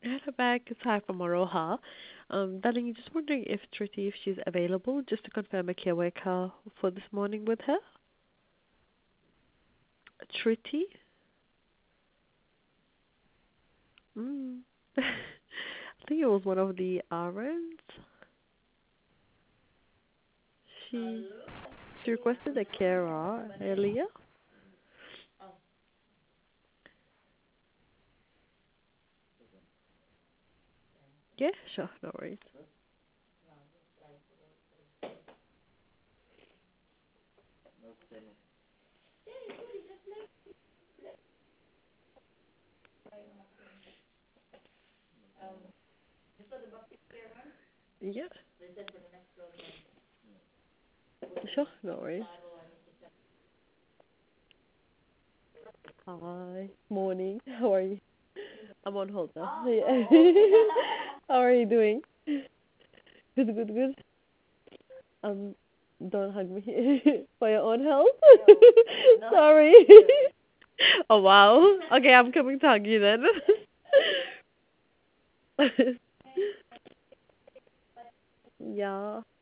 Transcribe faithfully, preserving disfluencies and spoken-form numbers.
Hello back, it's Hi from Aroha. Um, darling, just wondering if Triti, if she's available, just to confirm a caretaker for this morning with her. Triti? Mm. I think it was one of the errands. She she requested a carer earlier. Yeah, sure, no worries. Yeah, sure, no worries. Hi, morning. How are you? I'm on hold now. Yeah. How are you doing? Good, good, good. Um, don't hug me for your own health. Sorry. Oh wow. Okay, I'm coming to hug you then. Yeah.